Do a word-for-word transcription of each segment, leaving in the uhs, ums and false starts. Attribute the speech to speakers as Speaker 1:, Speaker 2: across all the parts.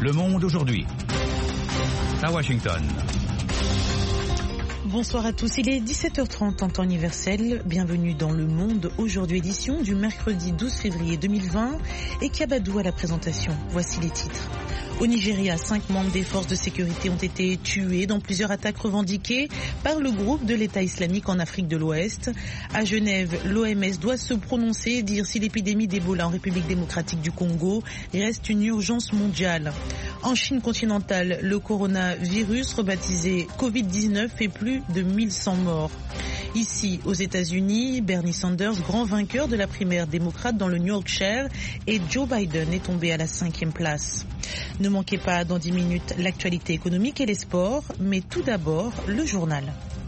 Speaker 1: Le Monde aujourd'hui. À Washington.
Speaker 2: Bonsoir à tous, il est dix-sept heures trente en temps universel. Bienvenue dans Le Monde aujourd'hui, édition du mercredi douze février deux mille vingt. Et Kabadou à la présentation. Voici les titres. Au Nigeria, cinq membres des forces de sécurité ont été tués dans plusieurs attaques revendiquées par le groupe de l'État islamique en Afrique de l'Ouest. À Genève, l'O M S doit se prononcer et dire si l'épidémie d'Ebola en République démocratique du Congo reste une urgence mondiale. En Chine continentale, le coronavirus, rebaptisé covid dix-neuf, fait plus de mille cent morts. Ici, aux États-Unis, Bernie Sanders, grand vainqueur de la primaire démocrate dans le New Yorkshire, et Joe Biden est tombé à la cinquième place. Ne manquez pas dans dix minutes l'actualité économique et les sports, mais tout d'abord le journal.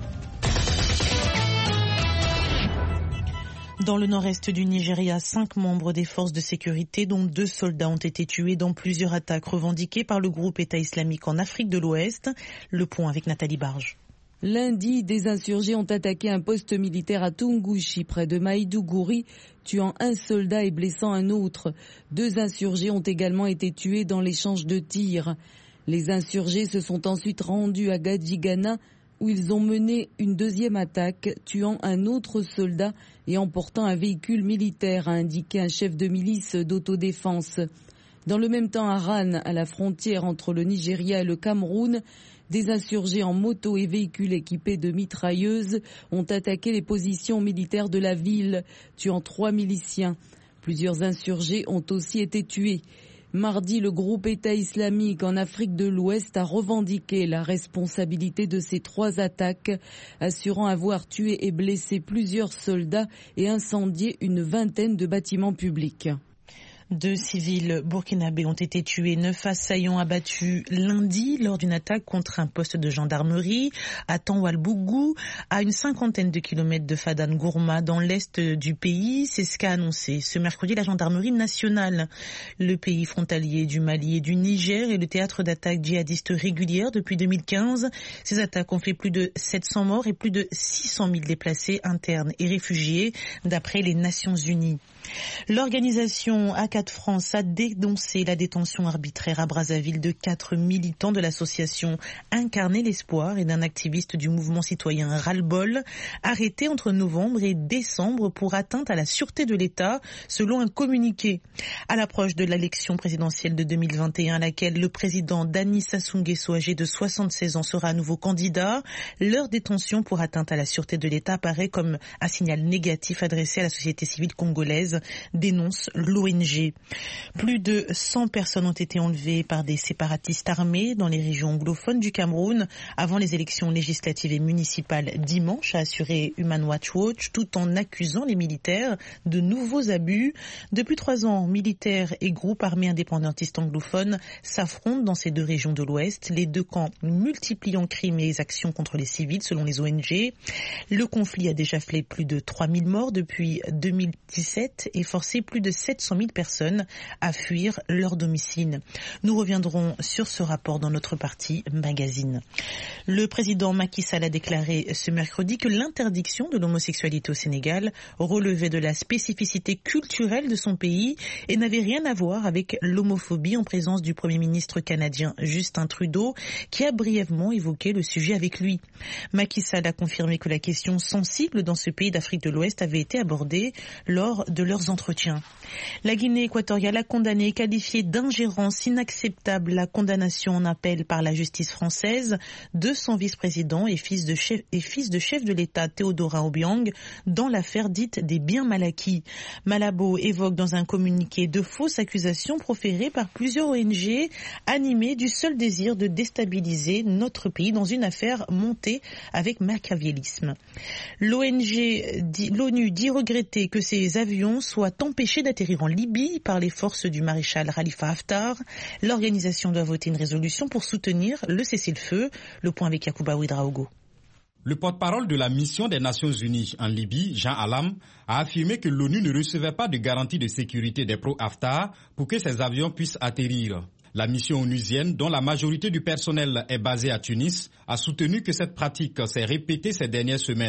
Speaker 2: Dans le nord-est du Nigeria, cinq membres des forces de sécurité, dont deux soldats, ont été tués dans plusieurs attaques revendiquées par le groupe État islamique en Afrique de l'Ouest. Le point avec Nathalie Barge.
Speaker 3: Lundi, des insurgés ont attaqué un poste militaire à Tungushi, près de Maïdougouri, tuant un soldat et blessant un autre. Deux insurgés ont également été tués dans l'échange de tirs. Les insurgés se sont ensuite rendus à Gadjigana, où ils ont mené une deuxième attaque, tuant un autre soldat et emportant un véhicule militaire, a indiqué un chef de milice d'autodéfense. Dans le même temps, à Ran, à la frontière entre le Nigeria et le Cameroun, des insurgés en moto et véhicules équipés de mitrailleuses ont attaqué les positions militaires de la ville, tuant trois miliciens. Plusieurs insurgés ont aussi été tués. Mardi, le groupe État islamique en Afrique de l'Ouest a revendiqué la responsabilité de ces trois attaques, assurant avoir tué et blessé plusieurs soldats et incendié une vingtaine de bâtiments publics.
Speaker 2: Deux civils burkinabés ont été tués, neuf assaillants abattus lundi lors d'une attaque contre un poste de gendarmerie à Tanwalbougou, à une cinquantaine de kilomètres de Fadan Gourma, dans l'est du pays. C'est ce qu'a annoncé ce mercredi la gendarmerie nationale. Le pays frontalier du Mali et du Niger est le théâtre d'attaques djihadistes régulières depuis deux mille quinze. Ces attaques ont fait plus de sept cents morts et plus de six cent mille déplacés internes et réfugiés, d'après les Nations Unies. L'organisation A quatre France a dénoncé la détention arbitraire à Brazzaville de quatre militants de l'association Incarner l'espoir et d'un activiste du mouvement citoyen Ras-le-Bol, arrêtés entre novembre et décembre pour atteinte à la sûreté de l'État, selon un communiqué. À l'approche de l'élection présidentielle de deux mille vingt et un, à laquelle le président Dany Sassou Nguesso, âgé de soixante-seize ans, sera à nouveau candidat, leur détention pour atteinte à la sûreté de l'État apparaît comme un signal négatif adressé à la société civile congolaise, dénonce l'O N G. Plus de cent personnes ont été enlevées par des séparatistes armés dans les régions anglophones du Cameroun avant les élections législatives et municipales dimanche, a assuré Human Rights Watch, tout en accusant les militaires de nouveaux abus. Depuis trois ans, militaires et groupes armés indépendantistes anglophones s'affrontent dans ces deux régions de l'Ouest, les deux camps multipliant crimes et actions contre les civils selon les O N G. Le conflit a déjà fait plus de trois mille morts depuis deux mille dix-sept et forcé plus de sept cent mille personnes à fuir leur domicile. Nous reviendrons sur ce rapport dans notre partie magazine. Le président Macky Sall a déclaré ce mercredi que l'interdiction de l'homosexualité au Sénégal relevait de la spécificité culturelle de son pays et n'avait rien à voir avec l'homophobie, en présence du Premier ministre canadien Justin Trudeau, qui a brièvement évoqué le sujet avec lui. Macky Sall a confirmé que la question sensible dans ce pays d'Afrique de l'Ouest avait été abordée lors de leurs entretiens. La Guinée équatoriale a condamné et qualifié d'ingérence inacceptable la condamnation en appel par la justice française de son vice-président et fils de chef, et fils de chef de l'État Théodorin Obiang dans l'affaire dite des biens mal acquis. Malabo évoque dans un communiqué de fausses accusations proférées par plusieurs O N G animées du seul désir de déstabiliser notre pays dans une affaire montée avec machiavélisme. L'O N G dit, l'ONU dit regretter que ces avions soient empêchés d'atterrir en Libye par les forces du maréchal Khalifa Haftar. L'organisation doit voter une résolution pour soutenir le cessez-le-feu. Le point avec Yacouba Ouedraogo.
Speaker 4: Le porte-parole de la mission des Nations Unies en Libye, Jean Alam, a affirmé que l'ONU ne recevait pas de garantie de sécurité des pro-Haftar pour que ces avions puissent atterrir. La mission onusienne, dont la majorité du personnel est basée à Tunis, a soutenu que cette pratique s'est répétée ces dernières semaines.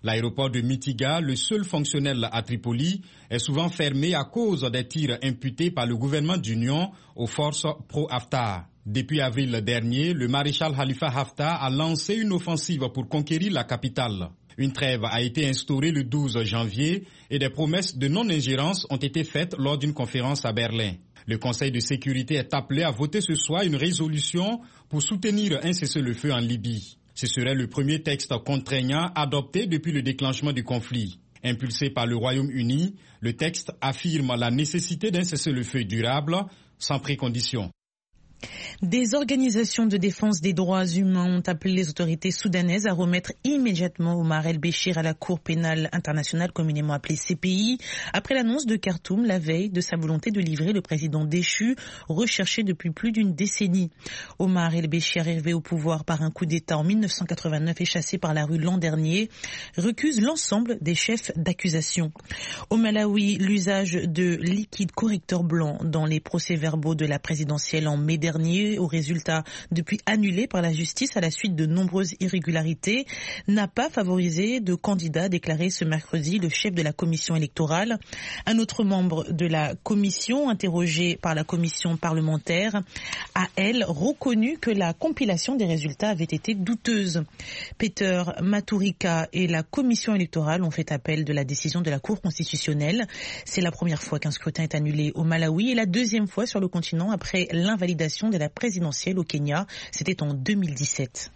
Speaker 4: L'aéroport de Mitiga, le seul fonctionnel à Tripoli, est souvent fermé à cause des tirs imputés par le gouvernement d'union aux forces pro-Haftar. Depuis avril dernier, le maréchal Khalifa Haftar a lancé une offensive pour conquérir la capitale. Une trêve a été instaurée le douze janvier et des promesses de non-ingérence ont été faites lors d'une conférence à Berlin. Le Conseil de sécurité est appelé à voter ce soir une résolution pour soutenir un cessez-le-feu en Libye. Ce serait le premier texte contraignant adopté depuis le déclenchement du conflit. Impulsé par le Royaume-Uni, le texte affirme la nécessité d'un cessez-le-feu durable, sans précondition.
Speaker 2: Des organisations de défense des droits humains ont appelé les autorités soudanaises à remettre immédiatement Omar el-Béchir à la Cour pénale internationale, communément appelée C P I, après l'annonce de Khartoum la veille de sa volonté de livrer le président déchu, recherché depuis plus d'une décennie. Omar el-Béchir, arrivé au pouvoir par un coup d'État en mille neuf cent quatre-vingt-neuf et chassé par la rue l'an dernier, recuse l'ensemble des chefs d'accusation. Au Malawi, l'usage de liquide correcteur blanc dans les procès-verbaux de la présidentielle en mai dernier, au résultat depuis annulé par la justice à la suite de nombreuses irrégularités, n'a pas favorisé de candidat, déclaré ce mercredi le chef de la commission électorale. Un autre membre de la commission, interrogé par la commission parlementaire, a, elle, reconnu que la compilation des résultats avait été douteuse. Peter Maturika et la commission électorale ont fait appel de la décision de la Cour constitutionnelle. C'est la première fois qu'un scrutin est annulé au Malawi et la deuxième fois sur le continent après l'invalidation de la présidentielle au Kenya. C'était en deux mille dix-sept.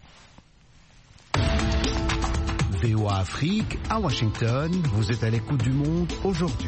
Speaker 5: V O A Afrique, à Washington, vous êtes à l'écoute du monde aujourd'hui.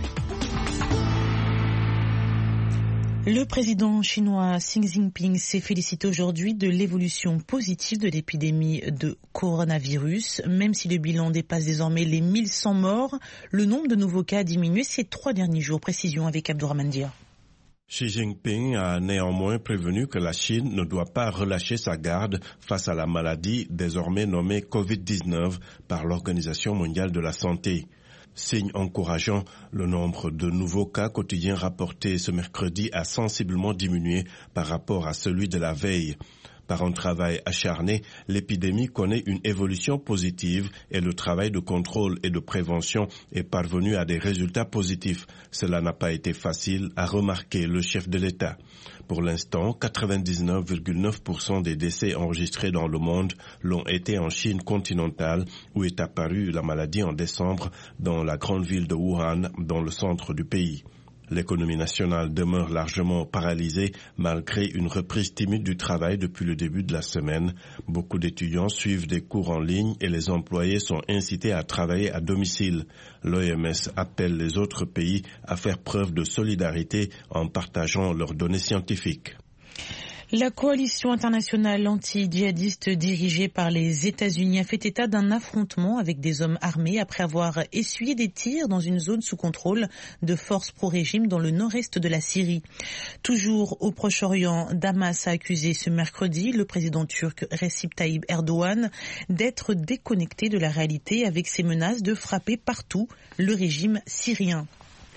Speaker 2: Le président chinois Xi Jinping s'est félicité aujourd'hui de l'évolution positive de l'épidémie de coronavirus. Même si le bilan dépasse désormais les mille cent morts, le nombre de nouveaux cas a diminué ces trois derniers jours. Précision avec Abdourahmane Dia.
Speaker 6: Xi Jinping a néanmoins prévenu que la Chine ne doit pas relâcher sa garde face à la maladie désormais nommée covid dix-neuf par l'Organisation mondiale de la santé. Signe encourageant, le nombre de nouveaux cas quotidiens rapportés ce mercredi a sensiblement diminué par rapport à celui de la veille. Par un travail acharné, l'épidémie connaît une évolution positive et le travail de contrôle et de prévention est parvenu à des résultats positifs. Cela n'a pas été facile, a remarqué le chef de l'État. Pour l'instant, quatre-vingt-dix-neuf virgule neuf pour cent des décès enregistrés dans le monde l'ont été en Chine continentale, où est apparue la maladie en décembre dans la grande ville de Wuhan, dans le centre du pays. L'économie nationale demeure largement paralysée malgré une reprise timide du travail depuis le début de la semaine. Beaucoup d'étudiants suivent des cours en ligne et les employés sont incités à travailler à domicile. L'O M S appelle les autres pays à faire preuve de solidarité en partageant leurs données scientifiques.
Speaker 2: La coalition internationale anti-djihadiste dirigée par les États-Unis a fait état d'un affrontement avec des hommes armés après avoir essuyé des tirs dans une zone sous contrôle de forces pro-régime dans le nord-est de la Syrie. Toujours au Proche-Orient, Damas a accusé ce mercredi le président turc Recep Tayyip Erdogan d'être déconnecté de la réalité avec ses menaces de frapper partout le régime syrien.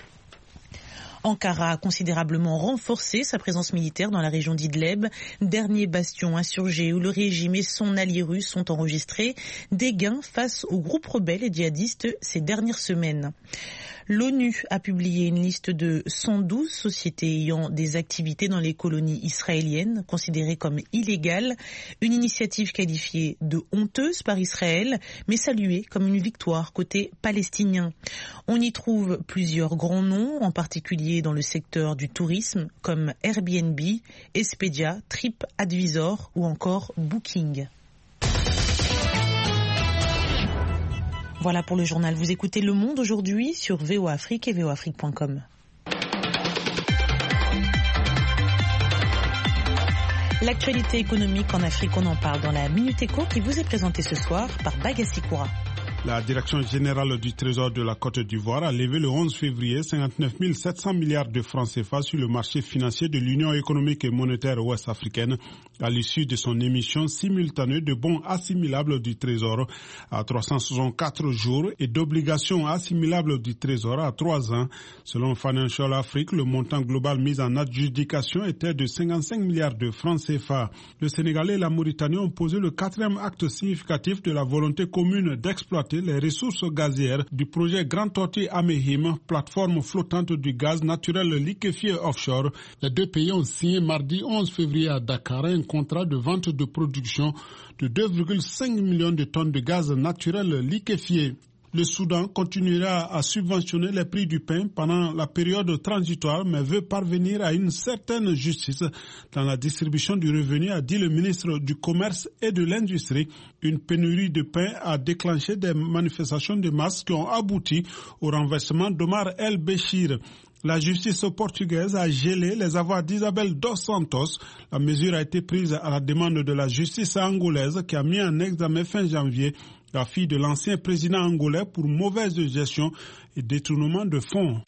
Speaker 2: Ankara a considérablement renforcé sa présence militaire dans la région d'Idleb, dernier bastion insurgé où le régime et son allié russe ont enregistré des gains face aux groupes rebelles et djihadistes ces dernières semaines. L'ONU a publié une liste de cent douze sociétés ayant des activités dans les colonies israéliennes considérées comme illégales, une initiative qualifiée de honteuse par Israël, mais saluée comme une victoire côté palestinien. On y trouve plusieurs grands noms, en particulier dans le secteur du tourisme, comme Airbnb, Expedia, TripAdvisor ou encore Booking. Voilà pour le journal. Vous écoutez Le Monde aujourd'hui sur V O A Afrique et V O A Afrique point com. L'actualité économique en Afrique, on en parle dans la Minute Éco qui vous est présentée ce soir par Bagassi Koura.
Speaker 7: La direction générale du Trésor de la Côte d'Ivoire a levé le onze février cinquante-neuf mille sept cents milliards de francs C F A sur le marché financier de l'Union économique et monétaire ouest-africaine à l'issue de son émission simultanée de bons assimilables du Trésor à trois cent soixante-quatre jours et d'obligations assimilables du Trésor à trois ans. Selon Financial Afrique, le montant global mis en adjudication était de cinquante-cinq milliards de francs C F A. Le Sénégal et la Mauritanie ont posé le quatrième acte significatif de la volonté commune d'exploiter exploiter les ressources gazières du projet Grand Tortue Amehim, plateforme flottante du gaz naturel liquéfié offshore. Les deux pays ont signé mardi onze février à Dakar un contrat de vente de production de deux virgule cinq millions de tonnes de gaz naturel liquéfié. Le Soudan continuera à subventionner les prix du pain pendant la période transitoire, mais veut parvenir à une certaine justice dans la distribution du revenu, a dit le ministre du Commerce et de l'Industrie. Une pénurie de pain a déclenché des manifestations de masse qui ont abouti au renversement d'Omar El-Béchir. La justice portugaise a gelé les avoirs d'Isabel dos Santos. La mesure a été prise à la demande de la justice angolaise qui a mis en examen fin janvier la fille de l'ancien président angolais pour mauvaise gestion et détournement de fonds.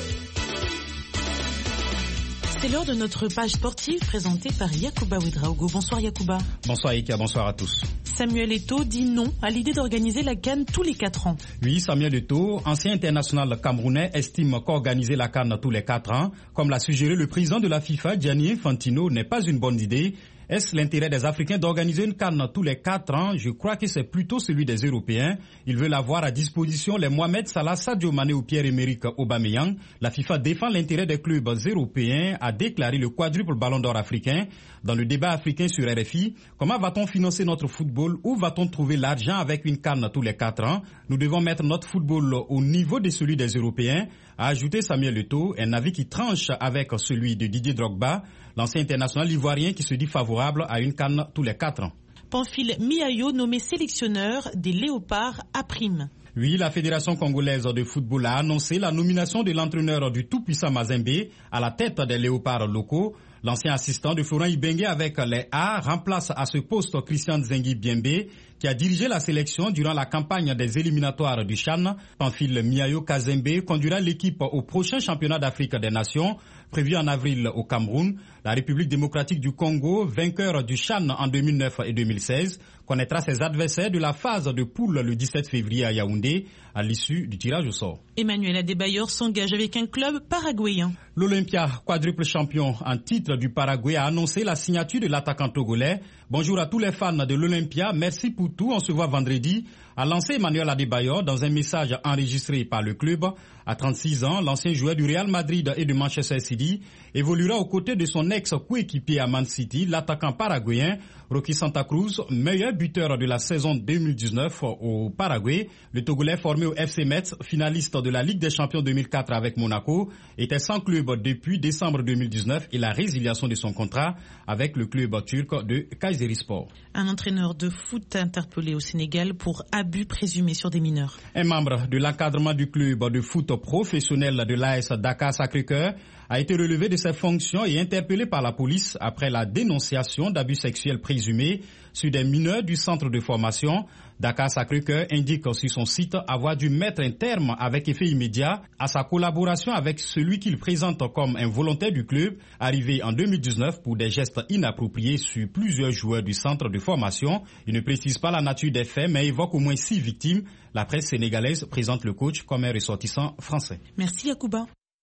Speaker 2: C'est l'heure de notre page sportive présentée par Yacouba Ouedraogo. Bonsoir Yacouba.
Speaker 4: Bonsoir Ika, bonsoir à tous.
Speaker 2: Samuel Eto'o dit non à l'idée d'organiser la CAN tous les quatre ans.
Speaker 4: Oui, Samuel Eto'o, ancien international camerounais, estime qu'organiser la CAN tous les quatre ans, comme l'a suggéré le président de la FIFA, Gianni Infantino, n'est pas une bonne idée. Est-ce l'intérêt des Africains d'organiser une CAN tous les quatre ans? Je crois que c'est plutôt celui des Européens. Ils veulent avoir à disposition les Mohamed Salah, Sadio Mané ou Pierre-Emerick Aubameyang. La FIFA défend l'intérêt des clubs européens, a déclaré le quadruple ballon d'or africain. Dans le débat africain sur R F I, comment va-t-on financer notre football? Où va-t-on trouver l'argent avec une CAN tous les quatre ans? Nous devons mettre notre football au niveau de celui des Européens, a ajouté Samuel Eto'o, un avis qui tranche avec celui de Didier Drogba, l'ancien international ivoirien qui se dit favorable à une CAN tous les quatre ans.
Speaker 2: Pamphile Miayo, nommé sélectionneur des Léopards à prime.
Speaker 4: Oui, la Fédération congolaise de football a annoncé la nomination de l'entraîneur du tout-puissant Mazembe à la tête des Léopards locaux. L'ancien assistant de Florent Ibenge avec les A remplace à ce poste Christian Zengi Biembe, qui a dirigé la sélection durant la campagne des éliminatoires du CHAN. Pamphile Miayo Kazembe conduira l'équipe au prochain championnat d'Afrique des Nations, prévu en avril au Cameroun. La République démocratique du Congo, vainqueur du CHAN en deux mille neuf et deux mille seize, connaîtra ses adversaires de la phase de poule le dix-sept février à Yaoundé, à l'issue du tirage au sort.
Speaker 2: Emmanuel Adebayor s'engage avec un club paraguayen.
Speaker 4: L'Olympia, quadruple champion en titre du Paraguay, a annoncé la signature de l'attaquant togolais. Bonjour à tous les fans de l'Olympia, merci pour tout, on se voit vendredi, a lancé Emmanuel Adebayor dans un message enregistré par le club. À trente-six ans, l'ancien joueur du Real Madrid et de Manchester City évoluera aux côtés de son ex-coéquipier à Man City, l'attaquant paraguayen Rocky Santa Cruz, meilleur buteur de la saison deux mille dix-neuf au Paraguay. Le Togolais formé au F C Metz, finaliste de la Ligue des Champions deux mille quatre avec Monaco, était sans club depuis décembre deux mille dix-neuf et la résiliation de son contrat avec le club turc de Kayserispor.
Speaker 2: Un entraîneur de foot interpellé au Sénégal pour abus présumés sur des mineurs.
Speaker 4: Un membre de l'encadrement du club de foot professionnel de l'A S Dakar Sacré-Cœur a été relevé de ses fonctions et interpellé par la police après la dénonciation d'abus sexuels présumés sur des mineurs du centre de formation. Dakar Sacré-Cœur indique sur son site avoir dû mettre un terme avec effet immédiat à sa collaboration avec celui qu'il présente comme un volontaire du club, arrivé en deux mille dix-neuf pour des gestes inappropriés sur plusieurs joueurs du centre de formation. Il ne précise pas la nature des faits, mais évoque au moins six victimes. La presse sénégalaise présente le coach comme un ressortissant français.
Speaker 2: Merci Yacouba.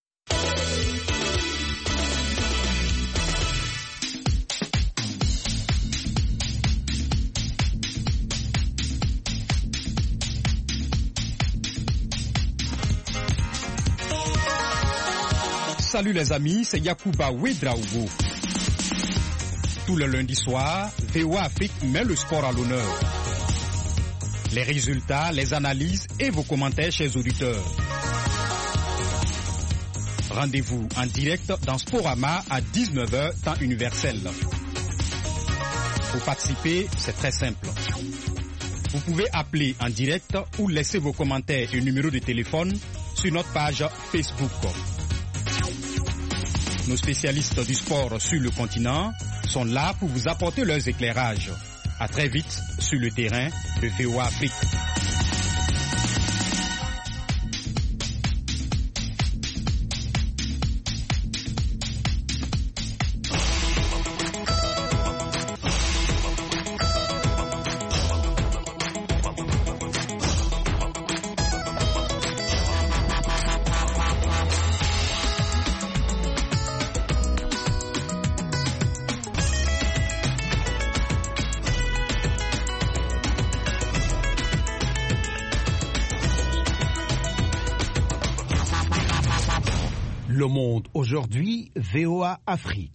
Speaker 4: Salut les amis, c'est Yacouba Ouedraogo. Tout le lundi soir, V O A Afrique met le sport à l'honneur. Les résultats, les analyses et vos commentaires, chers auditeurs. Rendez-vous en direct dans Sporama à dix-neuf heures, temps universel. Pour participer, c'est très simple. Vous pouvez appeler en direct ou laisser vos commentaires et numéros de téléphone sur notre page Facebook. Nos spécialistes du sport sur le continent sont là pour vous apporter leurs éclairages. À très vite sur le terrain de V O A Afrique.
Speaker 5: Le Monde aujourd'hui, V O A Afrique.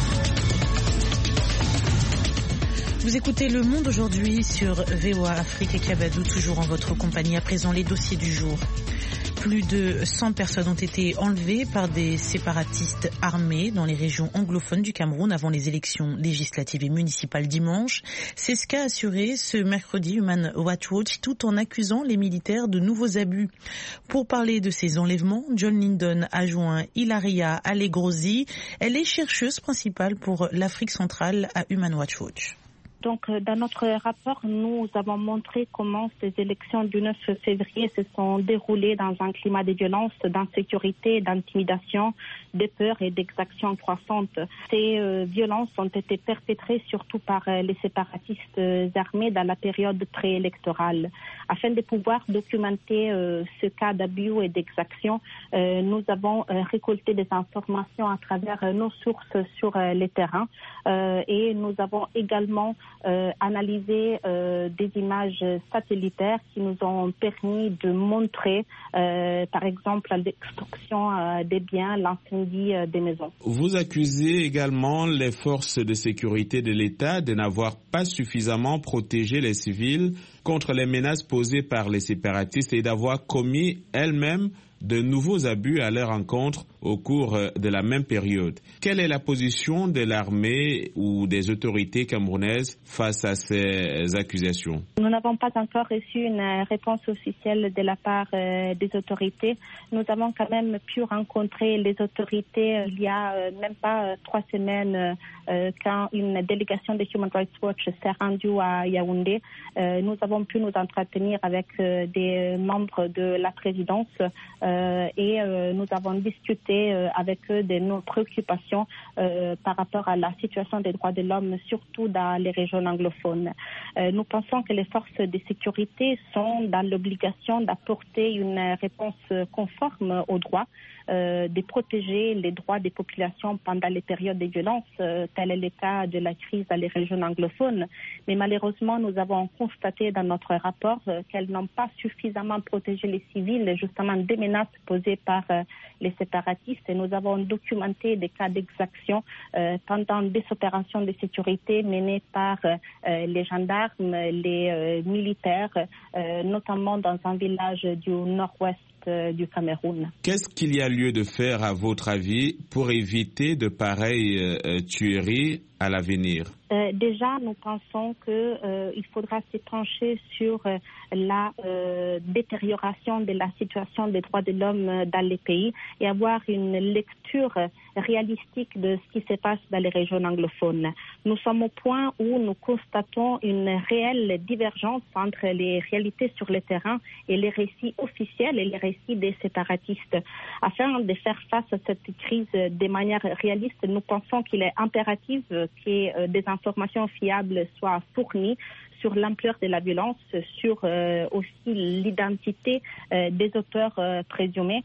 Speaker 2: Vous écoutez Le Monde aujourd'hui sur V O A Afrique et Kabadou, toujours en votre compagnie. À présent, les dossiers du jour. Plus de cent personnes ont été enlevées par des séparatistes armés dans les régions anglophones du Cameroun avant les élections législatives et municipales dimanche. C'est ce qu'a assuré ce mercredi Human Rights Watch, tout en accusant les militaires de nouveaux abus. Pour parler de ces enlèvements, John Lindon a joint Ilaria Allegrosi. Elle est chercheuse principale pour l'Afrique centrale à Human Rights Watch.
Speaker 8: Donc, dans notre rapport, nous avons montré comment ces élections du neuf février se sont déroulées dans un climat de violence, d'insécurité, d'intimidation, de peur et d'exactions croissantes. Ces euh, violences ont été perpétrées surtout par euh, les séparatistes euh, armés dans la période préélectorale. Afin de pouvoir documenter euh, ce cas d'abus et d'exactions, euh, nous avons euh, récolté des informations à travers euh, nos sources sur euh, les terrains euh, et nous avons également Euh, analyser euh, des images satellitaires qui nous ont permis de montrer, euh, par exemple, la destruction euh, des biens, l'incendie euh, des maisons.
Speaker 9: Vous accusez également les forces de sécurité de l'État de n'avoir pas suffisamment protégé les civils contre les menaces posées par les séparatistes et d'avoir commis elles-mêmes de nouveaux abus à leur encontre au cours de la même période. Quelle est la position de l'armée ou des autorités camerounaises face à ces accusations?
Speaker 8: Nous n'avons pas encore reçu une réponse officielle de la part euh, des autorités. Nous avons quand même pu rencontrer les autorités euh, il y a euh, même pas euh, trois semaines euh, quand une délégation de Human Rights Watch s'est rendue à Yaoundé. Euh, nous avons pu nous entretenir avec euh, des membres de la présidence euh, et euh, nous avons discuté avec eux de nos préoccupations euh, par rapport à la situation des droits de l'homme, surtout dans les régions anglophones. Euh, nous pensons que les forces de sécurité sont dans l'obligation d'apporter une réponse conforme aux droits, euh, de protéger les droits des populations pendant les périodes de violence, euh, tel est le cas de la crise dans les régions anglophones. Mais malheureusement, nous avons constaté dans notre rapport euh, qu'elles n'ont pas suffisamment protégé les civils, justement des menaces posées par euh, les séparatistes. Et nous avons documenté des cas d'exaction euh, pendant des opérations de sécurité menées par euh, les gendarmes, les euh, militaires, euh, notamment dans un village du nord-ouest du Cameroun.
Speaker 9: Qu'est-ce qu'il y a lieu de faire, à votre avis, pour éviter de pareilles euh, tueries à l'avenir?
Speaker 8: Euh, déjà, nous pensons qu'il euh, faudra se pencher sur euh, la euh, détérioration de la situation des droits de l'homme dans les pays et avoir une lecture réalistique de ce qui se passe dans les régions anglophones. Nous sommes au point où nous constatons une réelle divergence entre les réalités sur le terrain et les récits officiels et les récits des séparatistes. Afin de faire face à cette crise de manière réaliste, nous pensons qu'il est impératif que des informations fiables soient fournies sur l'ampleur de la violence, sur euh, aussi l'identité euh, des auteurs euh, présumés.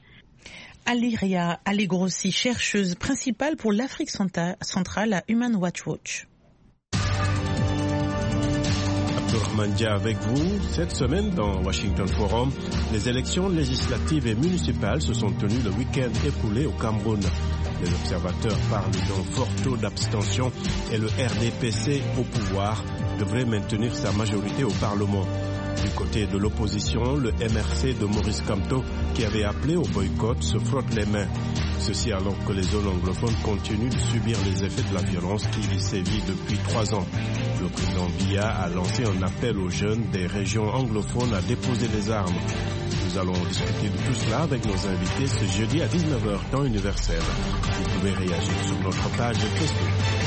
Speaker 2: Aliria Allegrosi, chercheuse principale pour l'Afrique centrale à Human Rights Watch.
Speaker 6: Abdourahmane Dia avec vous. Cette semaine, dans Washington Forum, les élections législatives et municipales se sont tenues le week-end écoulé au Cameroun. Les observateurs parlent d'un fort taux d'abstention et le R D P C au pouvoir devrait maintenir sa majorité au Parlement. Du côté de l'opposition, le M R C de Maurice Kamto, qui avait appelé au boycott, se frotte les mains. Ceci alors que les zones anglophones continuent de subir les effets de la violence qui y sévit depuis trois ans. Le président Biya a lancé un appel aux jeunes des régions anglophones à déposer les armes. Nous allons discuter de tout cela avec nos invités ce jeudi à dix-neuf heures temps universel. Vous pouvez réagir sur notre page Facebook.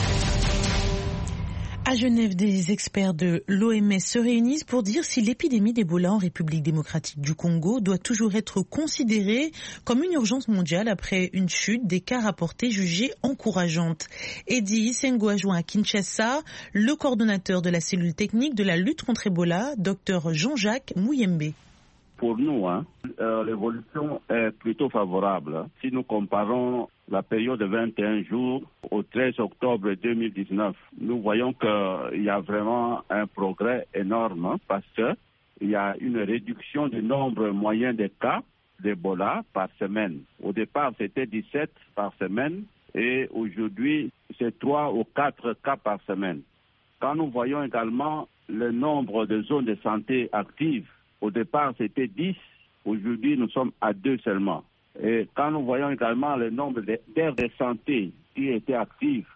Speaker 2: À Genève, des experts de l'O M S se réunissent pour dire si l'épidémie d'Ebola en République démocratique du Congo doit toujours être considérée comme une urgence mondiale après une chute des cas rapportés jugée encourageante. Eddie Sengo a joint à Kinshasa le coordonnateur de la cellule technique de la lutte contre Ebola, docteur Jean-Jacques Mouyembe.
Speaker 10: Pour nous, hein, euh, l'évolution est plutôt favorable. Si nous comparons la période de vingt et un jours au treize octobre deux mille dix-neuf, nous voyons qu'il y a vraiment un progrès énorme parce qu'il y a une réduction du nombre moyen de cas d'Ebola par semaine. Au départ, c'était dix-sept par semaine et aujourd'hui, c'est trois ou quatre cas par semaine. Quand nous voyons également le nombre de zones de santé actives, au départ, c'était dix. Aujourd'hui, nous sommes à deux seulement. Et quand nous voyons également le nombre d'aires de santé qui étaient actives,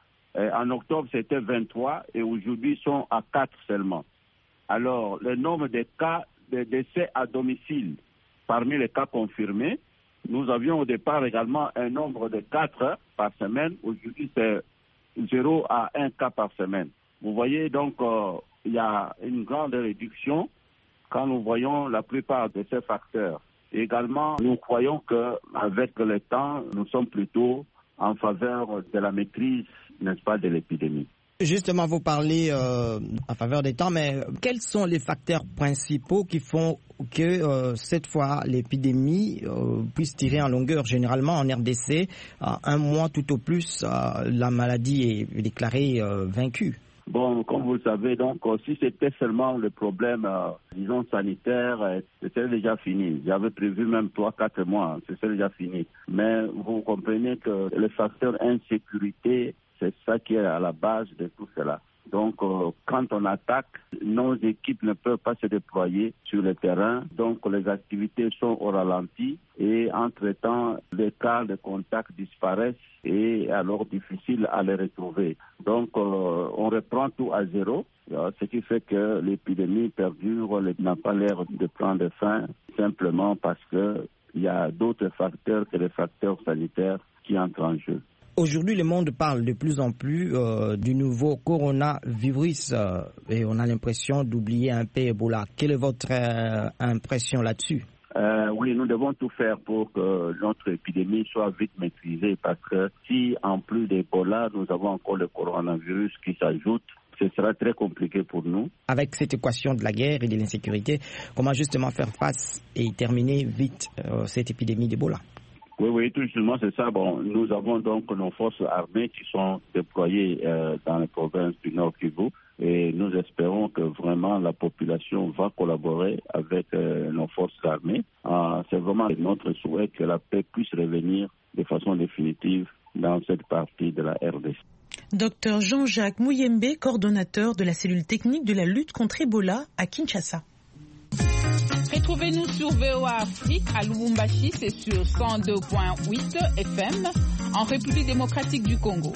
Speaker 10: en octobre, c'était vingt-trois et aujourd'hui, ils sont à quatre seulement. Alors, le nombre de cas de décès à domicile, parmi les cas confirmés, nous avions au départ également un nombre de quatre par semaine. Aujourd'hui, c'est zéro à un cas par semaine. Vous voyez donc, euh, il y a une grande réduction quand nous voyons la plupart de ces facteurs. Et également, nous croyons qu'avec le temps, nous sommes plutôt en faveur de la maîtrise, n'est-ce pas, de l'épidémie.
Speaker 11: Justement, vous parlez euh, en faveur des temps, mais quels sont les facteurs principaux qui font que euh, cette fois l'épidémie euh, puisse tirer en longueur? Généralement en R D C, euh, un mois tout au plus, euh, la maladie est déclarée euh, vaincue.
Speaker 10: Bon, comme vous le savez, donc, si c'était seulement le problème, euh, disons, sanitaire, euh, c'était déjà fini. J'avais prévu même trois, quatre mois, c'était déjà fini. Mais vous comprenez que le facteur insécurité, c'est ça qui est à la base de tout cela. Donc, euh, quand on attaque, nos équipes ne peuvent pas se déployer sur le terrain. Donc, les activités sont au ralenti et, entre-temps, les cas de contact disparaissent et alors difficile à les retrouver. Donc, euh, on reprend tout à zéro, ce qui fait que l'épidémie perdure, n'a pas l'air de prendre fin, simplement parce qu'il y a d'autres facteurs que les facteurs sanitaires qui entrent en jeu.
Speaker 11: Aujourd'hui, le monde parle de plus en plus euh, du nouveau coronavirus euh, et on a l'impression d'oublier un peu Ebola. Quelle est votre euh, impression là-dessus?
Speaker 10: euh, Oui, nous devons tout faire pour que notre épidémie soit vite maîtrisée parce que si en plus d'Ebola, nous avons encore le coronavirus qui s'ajoute, ce sera très compliqué pour nous.
Speaker 11: Avec cette équation de la guerre et de l'insécurité, comment justement faire face et terminer vite euh, cette épidémie d'Ebola?
Speaker 10: Oui, oui, tout justement, c'est ça. Bon, nous avons donc nos forces armées qui sont déployées euh, dans les provinces du Nord Kivu et nous espérons que vraiment la population va collaborer avec euh, nos forces armées. Euh, c'est vraiment notre souhait que la paix puisse revenir de façon définitive dans cette partie de la R D C.
Speaker 2: Docteur Jean-Jacques Mouyembe, coordonnateur de la cellule technique de la lutte contre Ebola à Kinshasa.
Speaker 12: Retrouvez-nous sur V O A Afrique à Lubumbashi, c'est sur cent deux virgule huit F M, en République démocratique du Congo.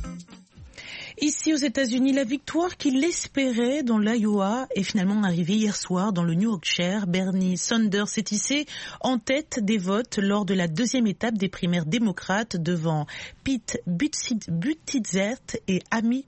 Speaker 2: Ici aux États-Unis, la victoire qu'il espérait dans l'Iowa est finalement arrivée hier soir dans le New Hampshire. Bernie Sanders s'est hissé en tête des votes lors de la deuxième étape des primaires démocrates devant Pete Buttigieg et Amy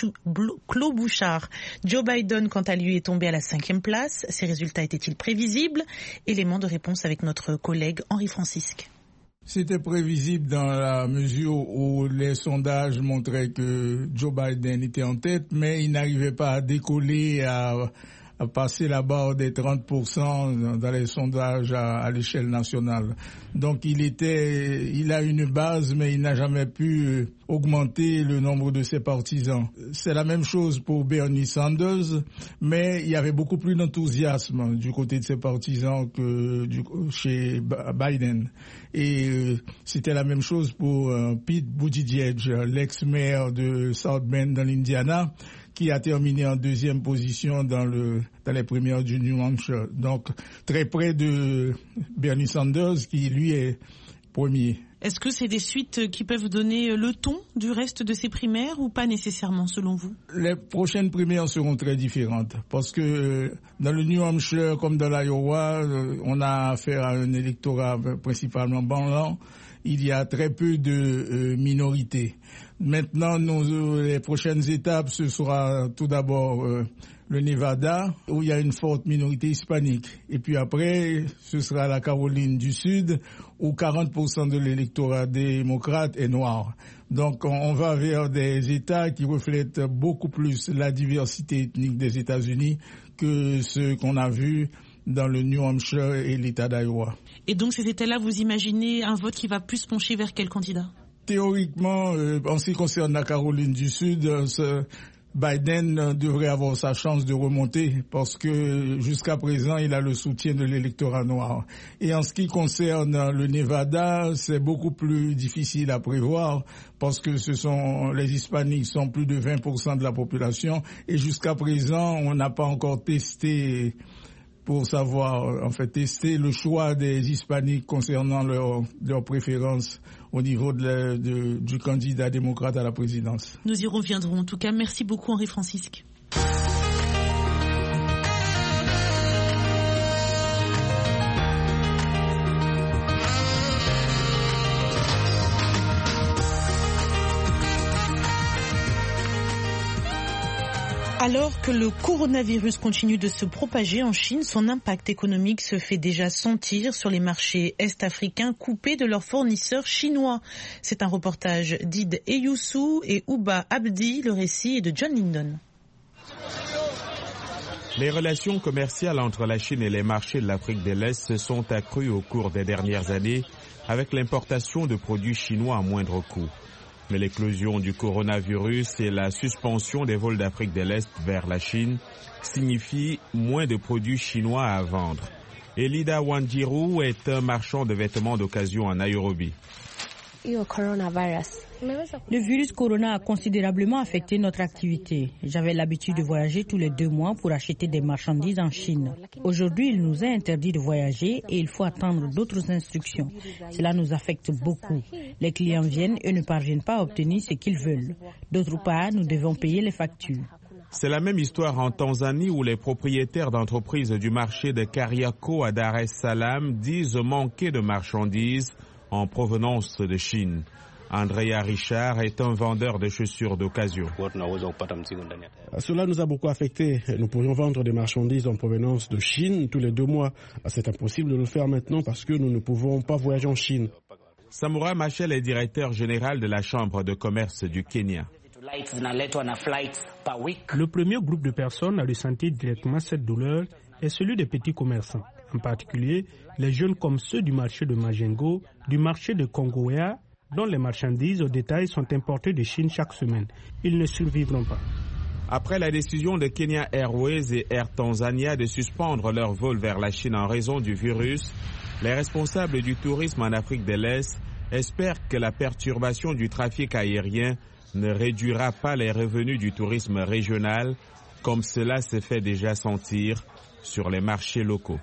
Speaker 2: Klobuchar. Joe Biden, quant à lui, est tombé à la cinquième place. Ces résultats étaient-ils prévisibles? Élément de réponse avec notre collègue Henri Francisque.
Speaker 13: C'était prévisible dans la mesure où les sondages montraient que Joe Biden était en tête, mais il n'arrivait pas à décoller, à, à passer la barre des trente pour cent dans les sondages à, à l'échelle nationale. Donc il était, il a une base, mais il n'a jamais pu augmenter le nombre de ses partisans. C'est la même chose pour Bernie Sanders, mais il y avait beaucoup plus d'enthousiasme du côté de ses partisans que du, chez Biden. Et euh, c'était la même chose pour euh, Pete Buttigieg, l'ex-maire de South Bend dans l'Indiana, qui a terminé en deuxième position dans, le, dans les primaires du New Hampshire. Donc très près de Bernie Sanders, qui lui est premier.
Speaker 2: Est-ce que c'est des suites qui peuvent donner le ton du reste de ces primaires ou pas nécessairement selon vous?
Speaker 13: Les prochaines primaires seront très différentes parce que dans le New Hampshire comme dans l'Iowa, on a affaire à un électorat principalement blanc. Il y a très peu de euh, minorités. Maintenant, nous, les prochaines étapes, ce sera tout d'abord euh, le Nevada, où il y a une forte minorité hispanique. Et puis après, ce sera la Caroline du Sud, où quarante pour cent de l'électorat démocrate est noir. Donc on va vers des États qui reflètent beaucoup plus la diversité ethnique des États-Unis que ce qu'on a vu dans le New Hampshire et l'État d'Iowa.
Speaker 2: Et donc ces États-là, vous imaginez un vote qui va plus pencher vers quel candidat?
Speaker 13: Théoriquement, euh, en ce qui concerne la Caroline du Sud, euh, Biden devrait avoir sa chance de remonter parce que jusqu'à présent, il a le soutien de l'électorat noir. Et en ce qui concerne le Nevada, c'est beaucoup plus difficile à prévoir parce que ce sont les Hispaniques sont plus de vingt pour cent de la population et jusqu'à présent, on n'a pas encore testé pour savoir, en fait, tester le choix des Hispaniques concernant leurs leur préférences au niveau de la, de, du candidat démocrate à la présidence.
Speaker 2: Nous y reviendrons. En tout cas, merci beaucoup Henri Francisque. Alors que le coronavirus continue de se propager en Chine, son impact économique se fait déjà sentir sur les marchés est-africains coupés de leurs fournisseurs chinois. C'est un reportage d'Id Eyoussou et Ouba Abdi. Le récit est de John Lindon.
Speaker 9: Les relations commerciales entre la Chine et les marchés de l'Afrique de l'Est se sont accrues au cours des dernières années avec l'importation de produits chinois à moindre coût. Mais l'éclosion du coronavirus et la suspension des vols d'Afrique de l'Est vers la Chine signifient moins de produits chinois à vendre. Elida Wanjiru est un marchand de vêtements d'occasion à Nairobi.
Speaker 14: Le virus corona a considérablement affecté notre activité. J'avais l'habitude de voyager tous les deux mois pour acheter des marchandises en Chine. Aujourd'hui, il nous est interdit de voyager et il faut attendre d'autres instructions. Cela nous affecte beaucoup. Les clients viennent et ne parviennent pas à obtenir ce qu'ils veulent. D'autre part, nous devons payer les factures.
Speaker 9: C'est la même histoire en Tanzanie où les propriétaires d'entreprises du marché de Kariako à Dar es Salaam disent manquer de marchandises en provenance de Chine. Andrea Richard est un vendeur de chaussures d'occasion.
Speaker 15: Cela nous a beaucoup affecté. Nous pourrions vendre des marchandises en provenance de Chine tous les deux mois. C'est impossible de le faire maintenant parce que nous ne pouvons pas voyager en Chine.
Speaker 9: Samoura Machel est directeur général de la Chambre de commerce du Kenya.
Speaker 16: Le premier groupe de personnes à ressentir directement cette douleur est celui des petits commerçants, en particulier les jeunes comme ceux du marché de Majengo, du marché de Kongoya, dont les marchandises au détail sont importées de Chine chaque semaine. Ils ne survivront pas.
Speaker 9: Après la décision de Kenya Airways et Air Tanzania de suspendre leur vol vers la Chine en raison du virus, les responsables du tourisme en Afrique de l'Est espèrent que la perturbation du trafic aérien ne réduira pas les revenus du tourisme régional, comme cela se fait déjà sentir sur les marchés locaux.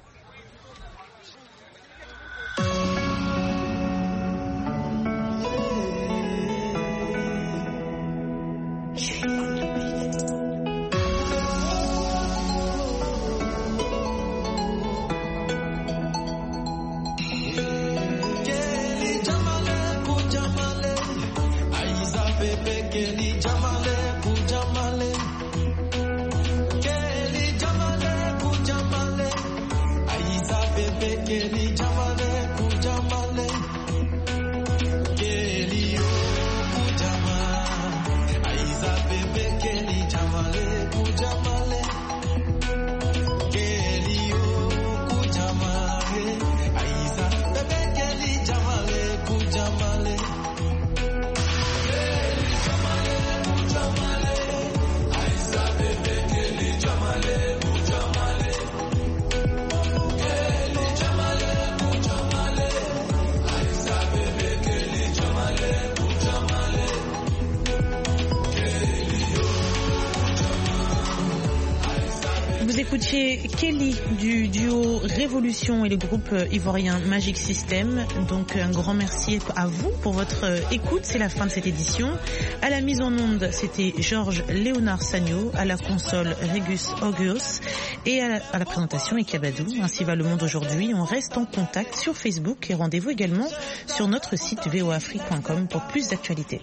Speaker 2: Kelly du duo Révolution et le groupe ivoirien Magic System. Donc un grand merci à vous pour votre écoute. C'est la fin de cette édition. À la mise en onde, c'était Georges Léonard Sagno, à la console Régus Auguste et à la, à la présentation Ekabadou. Ainsi va le monde aujourd'hui. On reste en contact sur Facebook et rendez-vous également sur notre site v o afrique point com pour plus d'actualités.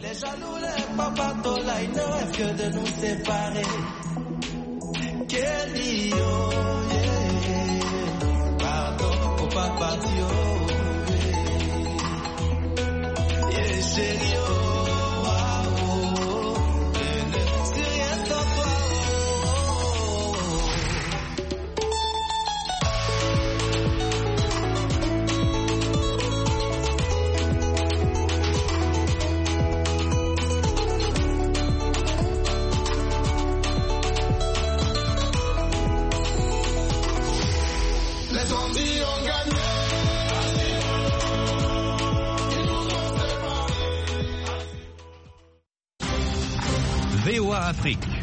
Speaker 17: Kelly, oh, yeah. Pardon, faut pas partir, oh, yeah. Yeah, chérie, oh, ah, oh, yeah. C'est rien sans toi,
Speaker 1: Afrique.